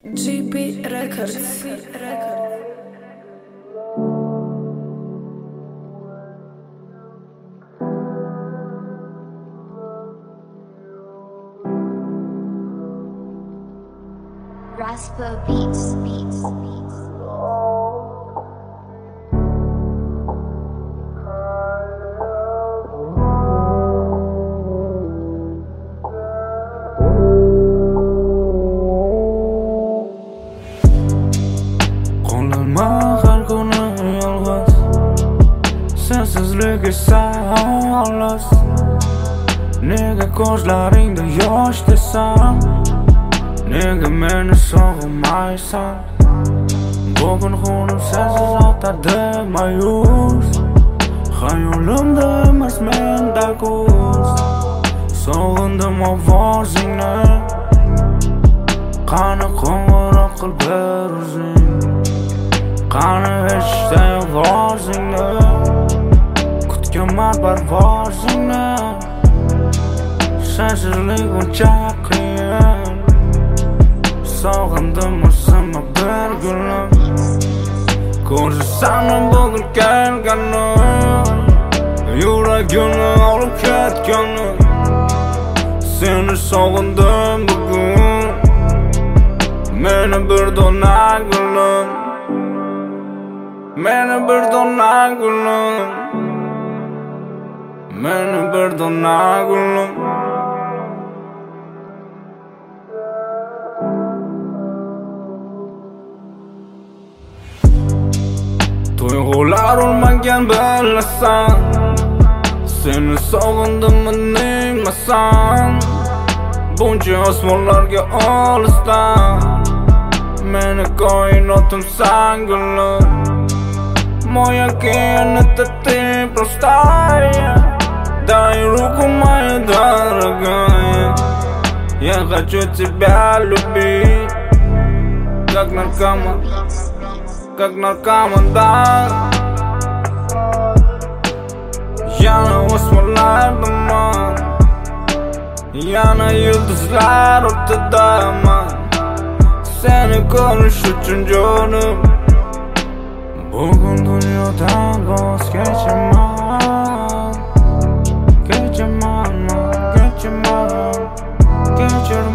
GB Records. Raspa Beats. Qo'llanma har kuni yolg'iz, sensizlik esa xolos. Nega ko'zlaringda yosh desam, nega meni sog'inmaysan? Bugun xunim sensiz otadi ma'yus, xayolimda emas menda ko'z. Sog'indim ovozingni, qani qo'ng'iroq qil bir o'zing. Qani eshitay ovozingni, kutganman parvozingni. Sensizlik uncha qiyin, sog'indim o'zimni bir gulim. Ko'rsasan bugun kelgani, yuragimni olib ketgani. Seni sog'indim bugun, meni bir dona gulim. Meni bir dona gulim, meni bir dona gulim. Tuyg'ular olmagan bilasan, seni sog'indim nemasan? Buncha osmonlarga olisdan, meni koinotimsan gulim. Moja это ты простая, дай руку мою дорогая. Я хочу тебя любить, как наркоман, да. Я на osmonlardaman, yana yulduzlar ortidaman. Seni ko'rish uchun jonim, bugun dunyodan voz kechaman. Kechir